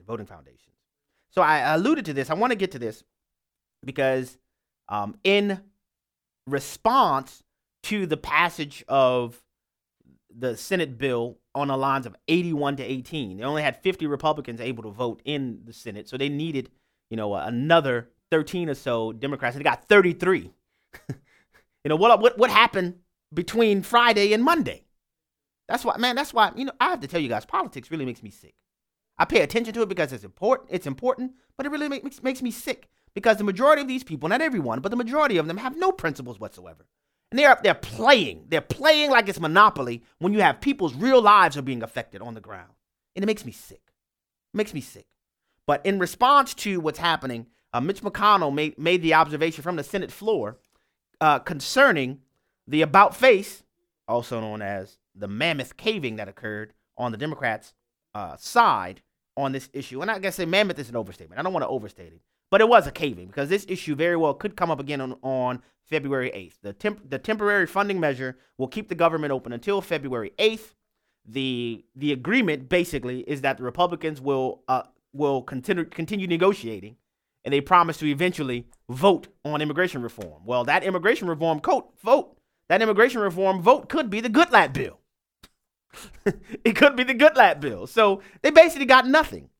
voting foundations. So I alluded to this. I want to get to this because um, in response to the passage of the Senate bill on the lines of eighty-one to eighteen, they only had fifty Republicans able to vote in the Senate. So they needed, you know, another thirteen or so Democrats, and they got thirty-three. You know, what, what, what happened between Friday and Monday? That's why, man, that's why, you know, I have to tell you guys, politics really makes me sick. I pay attention to it because it's important, it's important, but it really makes, makes me sick because the majority of these people, not everyone, but the majority of them have no principles whatsoever. And they're up there playing. They're playing like it's Monopoly when you have people's real lives are being affected on the ground. And it makes me sick. It makes me sick. But in response to what's happening, uh, Mitch McConnell made, made the observation from the Senate floor uh, concerning the about face, also known as the mammoth caving that occurred on the Democrats' uh, side on this issue. And I guess say mammoth is an overstatement. I don't want to overstate it. But it was a caving because this issue very well could come up again on, on February eighth. The, temp- the temporary funding measure will keep the government open until February eighth. The the agreement basically is that the Republicans will uh, will continue continue negotiating, and they promise to eventually vote on immigration reform. Well, that immigration reform coat, vote, that immigration reform vote could be the Goodlatte bill. It could be the Goodlatte bill. So they basically got nothing.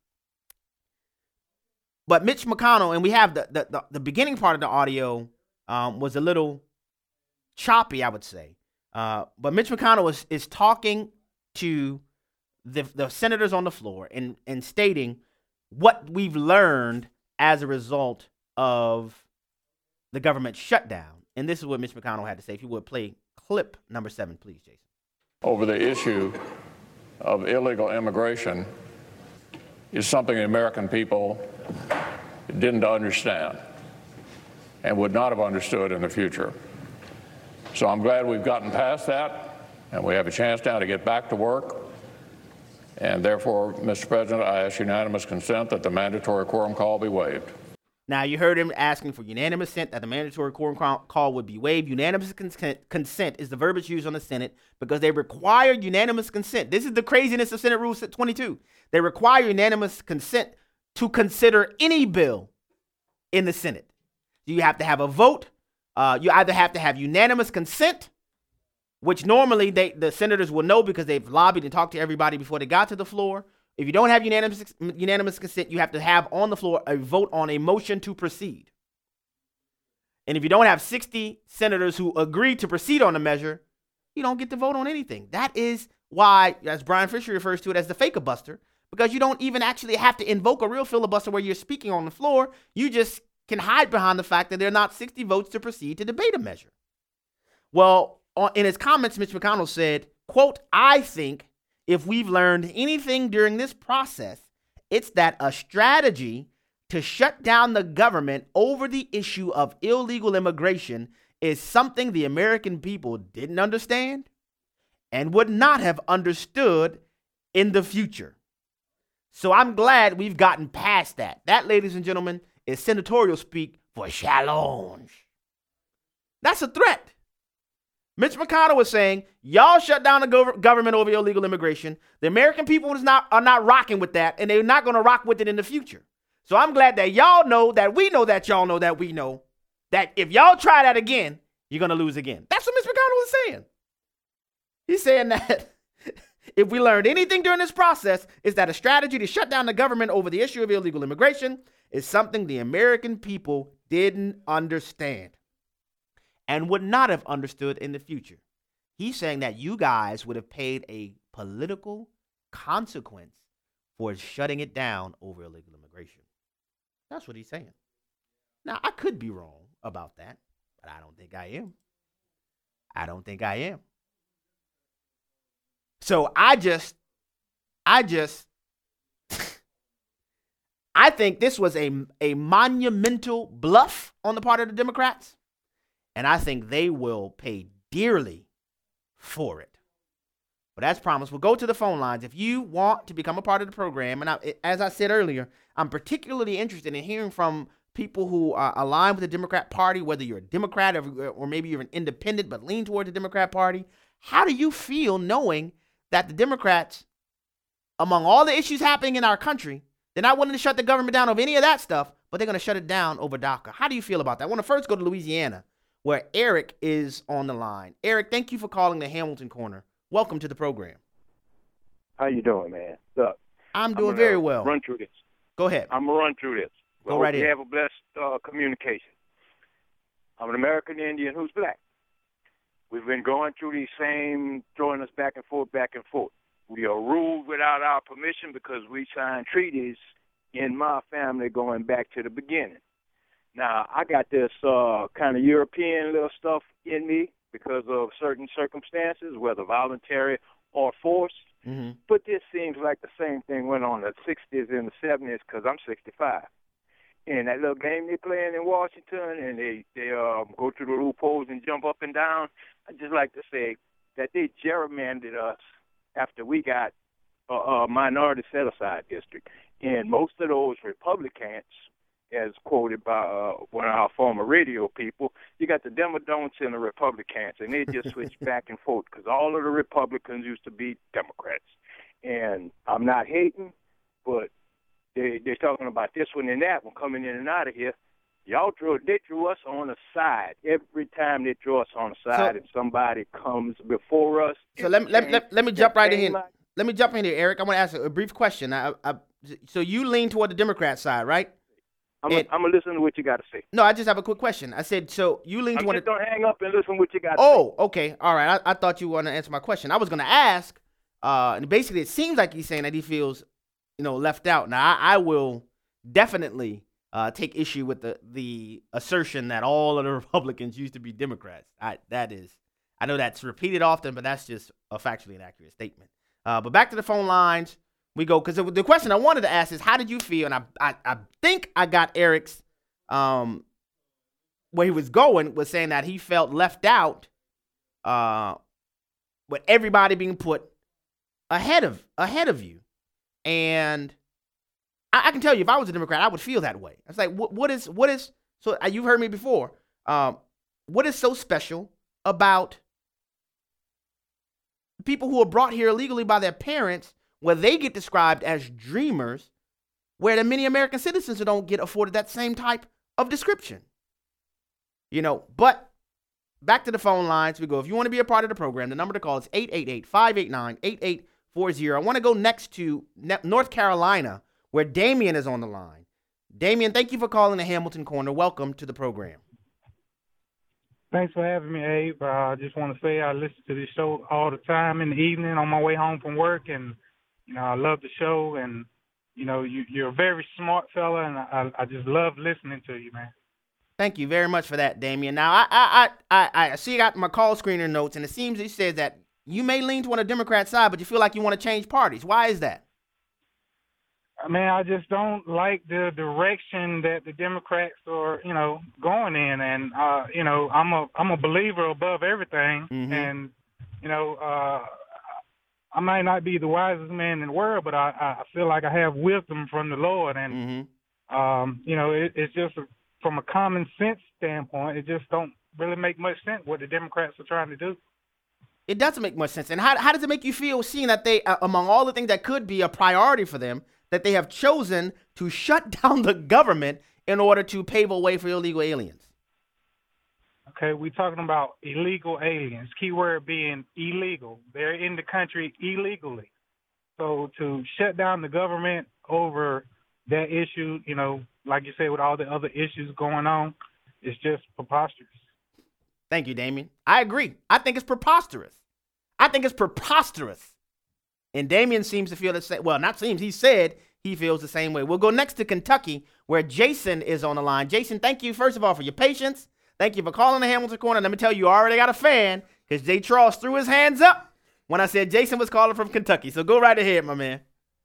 But Mitch McConnell, and we have the the, the, the beginning part of the audio um, was a little choppy, I would say. Uh, but Mitch McConnell is, is talking to the, the senators on the floor and, and stating what we've learned as a result of the government shutdown. And this is what Mitch McConnell had to say. If you would play clip number seven, please, Jason. Over the issue of illegal immigration is something the American people didn't understand and would not have understood in the future. So I'm glad we've gotten past that, and we have a chance now to get back to work. And therefore, Mister President, I ask unanimous consent that the mandatory quorum call be waived. Now, you heard him asking for unanimous consent that the mandatory quorum call would be waived. Unanimous consent, consent is the verbiage used on the Senate because they require unanimous consent. This is the craziness of Senate Rule twenty-two. They require unanimous consent to consider any bill in the Senate. You have to have a vote. Uh, you either have to have unanimous consent, which normally they, the senators will know because they've lobbied and talked to everybody before they got to the floor. If you don't have unanimous, unanimous consent, you have to have on the floor a vote on a motion to proceed. And if you don't have sixty senators who agree to proceed on the measure, you don't get to vote on anything. That is why, as Brian Fisher refers to it, as the fake-a-buster, because you don't even actually have to invoke a real filibuster where you're speaking on the floor. You just can hide behind the fact that there are not sixty votes to proceed to debate a measure. Well, in his comments, Mitch McConnell said, quote, I think if we've learned anything during this process, it's that a strategy to shut down the government over the issue of illegal immigration is something the American people didn't understand and would not have understood in the future. So I'm glad we've gotten past that. That, ladies and gentlemen, is senatorial speak for challenge. That's a threat. Mitch McConnell was saying, y'all shut down the gov- government over illegal immigration. The American people is not, are not rocking with that, and they're not going to rock with it in the future. So I'm glad that y'all know that we know that y'all know that we know that if y'all try that again, you're going to lose again. That's what Mitch McConnell is saying. He's saying that if we learned anything during this process, is that a strategy to shut down the government over the issue of illegal immigration is something the American people didn't understand and would not have understood in the future. He's saying that you guys would have paid a political consequence for shutting it down over illegal immigration. That's what he's saying. Now, I could be wrong about that, but I don't think I am. I don't think I am. So I just, I just, I think this was a, a monumental bluff on the part of the Democrats. And I think they will pay dearly for it. But as promised, we'll go to the phone lines. If you want to become a part of the program, and I, as I said earlier, I'm particularly interested in hearing from people who are aligned with the Democrat Party, whether you're a Democrat or, or maybe you're an independent but lean toward the Democrat Party. How do you feel knowing that the Democrats, among all the issues happening in our country, They're not willing to shut the government down over any of that stuff, but they're going to shut it down over DACA. How do you feel about that? I want to first go to Louisiana, where Eric is on the line. Eric, thank you for calling the Hamilton Corner. Welcome to the program. How you doing, man? Look, I'm doing I'm very well. Run through this. Go ahead. I'm gonna run through this. Go Well, right we ahead. have a blessed uh, communication. I'm an American Indian who's black. We've been going through these same, throwing us back and forth, back and forth. We are ruled without our permission because we signed treaties in my family going back to the beginning. Now, I got this uh, kind of European little stuff in me because of certain circumstances, whether voluntary or forced. Mm-hmm. But this seems like the same thing went on in the sixties and the seventies because I'm sixty-five. And that little game they playing in Washington and they, they um, go through the loopholes and jump up and down, I'd just like to say that they gerrymandered us after we got a, a minority set-aside district. And most of those Republicans, as quoted by uh, one of our former radio people, you got the Demodon'ts and the Republicans, and they just switch back and forth because all of the Republicans used to be Democrats. And I'm not hating, but they, they're talking about this one and that one coming in and out of here. Y'all drew, they drew us on the side. Every time they draw us on the side So- and somebody comes before us. So let me let, let, let me jump right in. Like, Let me jump in here, Eric. I want to ask a brief question. I, I, so you lean toward the Democrat side, right? I'm And- going to listen to what you got to say. No, I just have a quick question. I said, so you lean I'm toward just the. going to hang up and listen to what you got to Oh, okay. All right. I, I thought you wanted to answer my question. I was going to ask, uh, and basically it seems like he's saying that he feels, you know, left out. Now, I, I will definitely uh, take issue with the, the assertion that all of the Republicans used to be Democrats. I, that is, I know that's repeated often, but that's just a factually inaccurate statement. Uh, but back to the phone lines we go, because the, the question I wanted to ask is, how did you feel? And I, I, I think I got Eric's, um, where he was going was saying that he felt left out, uh, with everybody being put ahead of ahead of you, and I, I can tell you, if I was a Democrat, I would feel that way. I was like, what, what is what is so? Uh, you've heard me before. Um, what is so special about people who are brought here illegally by their parents, where they get described as dreamers, where the many American citizens who don't get afforded that same type of description? You know, but back to the phone lines we go. If you want to be a part of the program, the number to call is eight eight eight, five eight nine, eight eight four zero. I want to go next to North Carolina, where Damien is on the line. Damien, thank you for calling the Hamilton Corner. Welcome to the program. Thanks for having me, Abe. Uh, I just want to say I listen to this show all the time in the evening on my way home from work, and you know I love the show, and you know you, you're a very smart fella, and I, I just love listening to you, man. Thank you very much for that, Damien. Now, I I I, I see you got my call screener notes, and it seems he says that you may lean toward a Democrat side, but you feel like you want to change parties. Why is that? I mean, I just don't like the direction that the Democrats are, you know, going in, and uh, you know, I'm a I'm a believer above everything, Mhm. and you know, uh, I might not be the wisest man in the world, but I, I feel like I have wisdom from the Lord, and Mm-hmm. um, you know, it, it's just a, from a common sense standpoint, it just don't really make much sense what the Democrats are trying to do. It doesn't make much sense. And how how does it make you feel seeing that they, uh, among all the things that could be a priority for them, that they have chosen to shut down the government in order to pave a way for illegal aliens? Okay, we're talking about illegal aliens. Keyword being illegal. They're in the country illegally. So to shut down the government over that issue, you know, like you said, with all the other issues going on, it's just preposterous. Thank you, Damien. I agree. I think it's preposterous. I think it's preposterous. And Damien seems to feel the same. Well, not seems. He said he feels the same way. We'll go next to Kentucky, where Jason is on the line. Jason, thank you, first of all, for your patience. Thank you for calling the Hamilton Corner. Let me tell you, you already got a fan, because Jay Charles threw his hands up when I said Jason was calling from Kentucky. So go right ahead, my man.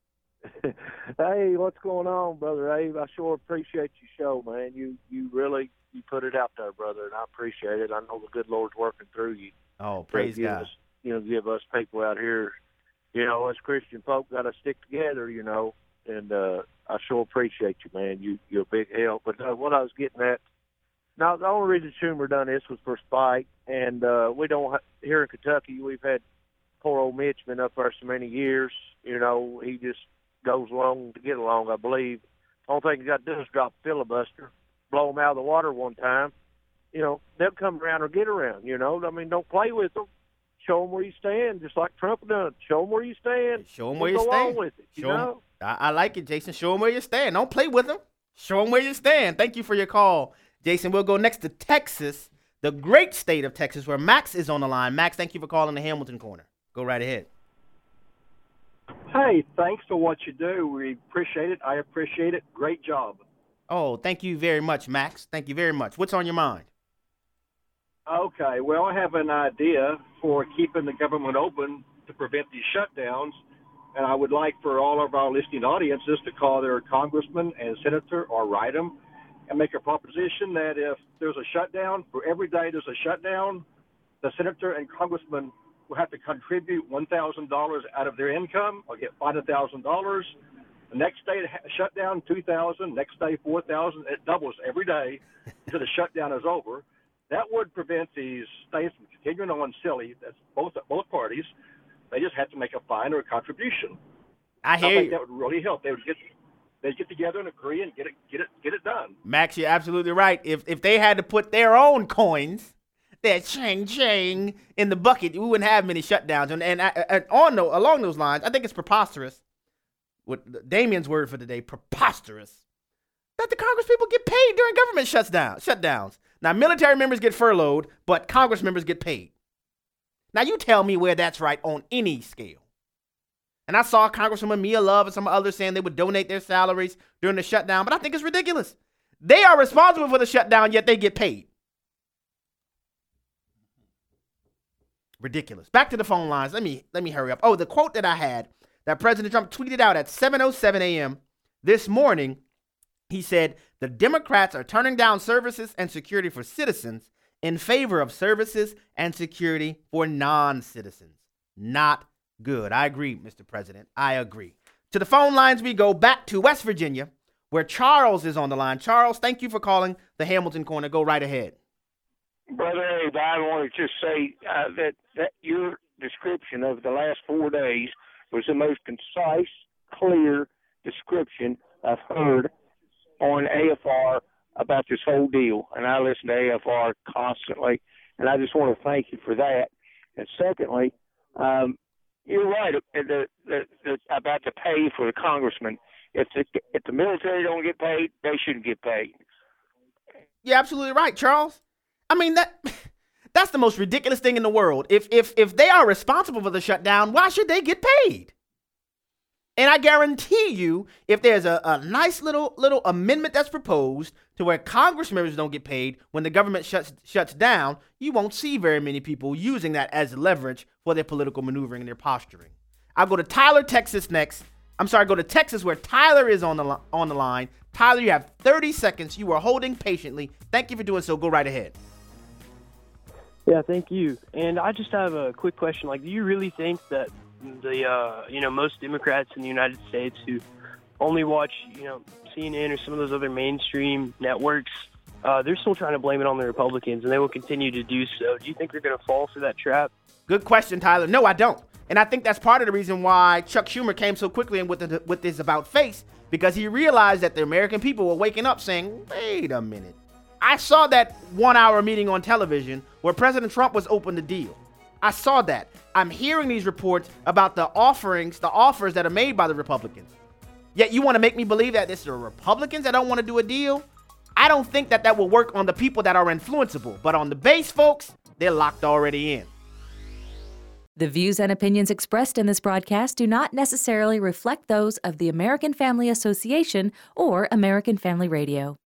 Hey, what's going on, Brother Abe? I sure appreciate your show, man. You you really you put it out there, brother, and I appreciate it. I know the good Lord's working through you. Oh, praise to give God. Us, you know, give us people out here, you know, us Christian folk got to stick together, you know, and uh, I sure appreciate you, man. You, you're a big help. But uh, what I was getting at, now, the only reason Schumer done this was for spite, and uh, we don't, ha- here in Kentucky, we've had poor old Mitch been up there so many years, you know, he just, goes along to get along, I believe. The only thing you got to do is drop filibuster, blow them out of the water one time. You know, they'll come around or get around, you know. I mean, don't play with them. Show them where you stand, just like Trump done. Show them where you stand. Show them where you go stand. on with it, you Show 'em- know. I, I like it, Jason. Show them where you stand. Don't play with them. Show them where you stand. Thank you for your call, Jason. We'll go next to Texas, the great state of Texas, where Max is on the line. Max, thank you for calling the Hamilton Corner. Go right ahead. Hey, thanks for what you do. We appreciate it. I appreciate it. Great job. Oh, thank you very much, Max. Thank you very much. What's on your mind? Okay, well, I have an idea for keeping the government open to prevent these shutdowns, and I would like for all of our listening audiences to call their congressman and senator or write them and make a proposition that if there's a shutdown, for every day there's a shutdown, the senator and congressman will have to contribute one thousand dollars out of their income or get five hundred thousand dollars. The next day, shut down two thousand dollars, next day four thousand dollars. It doubles every day until the shutdown is over. That would prevent these states from continuing on silly. That's both both parties. They just have to make a fine or a contribution. I hear I think you. that would really help. They would get they get together and agree and get it get it get it done. Max, you're absolutely right. If if they had to put their own coins, their ching ching in the bucket, we wouldn't have many shutdowns. And and, and on the, along those lines, I think it's preposterous. With Damien's word for today, preposterous, that the Congress people get paid during government shuts down, shutdowns. Now, military members get furloughed, but Congress members get paid. Now, you tell me where that's right on any scale. And I saw Congresswoman Mia Love and some others saying they would donate their salaries during the shutdown, but I think it's ridiculous. They are responsible for the shutdown, yet they get paid. Ridiculous. Back to the phone lines. Let me let me hurry up. Oh, the quote that I had that President Trump tweeted out at seven oh seven a.m. this morning, he said, the Democrats are turning down services and security for citizens in favor of services and security for non-citizens. Not good. I agree, Mister President. I agree. To the phone lines we go, back to West Virginia, where Charles is on the line. Charles, thank you for calling the Hamilton Corner. Go right ahead. Brother Abe, I want to just say uh, that, that your description of the last four days was the most concise, clear description I've heard on A F R about this whole deal. And I listen to A F R constantly, and I just want to thank you for that. And secondly, um, you're right the, the, the, about the pay for the congressman. If the, if the military don't get paid, they shouldn't get paid. You're absolutely right, Charles. I mean, that that's the most ridiculous thing in the world. If if if they are responsible for the shutdown, why should they get paid? And I guarantee you, if there's a, a nice little little amendment that's proposed to where Congress members don't get paid when the government shuts shuts down, you won't see very many people using that as leverage for their political maneuvering and their posturing. I'll go to Tyler, Texas next. I'm sorry, go to Texas where Tyler is on the li- on the line. Tyler, you have thirty seconds. You are holding patiently. Thank you for doing so. Go right ahead. Yeah, thank you. And I just have a quick question. Like, do you really think that the, uh, you know, most Democrats in the United States who only watch, you know, C N N or some of those other mainstream networks, uh, they're still trying to blame it on the Republicans, and they will continue to do so. Do you think they're going to fall for that trap? Good question, Tyler. No, I don't. And I think that's part of the reason why Chuck Schumer came so quickly in with, the, with this about face, because he realized that the American people were waking up saying, wait a minute. I saw that one-hour meeting on television where President Trump was open to deal. I saw that. I'm hearing these reports about the offerings, the offers that are made by the Republicans. Yet you want to make me believe that it's the Republicans that don't want to do a deal? I don't think that that will work on the people that are influenceable. But on the base, folks, they're locked already in. The views and opinions expressed in this broadcast do not necessarily reflect those of the American Family Association or American Family Radio.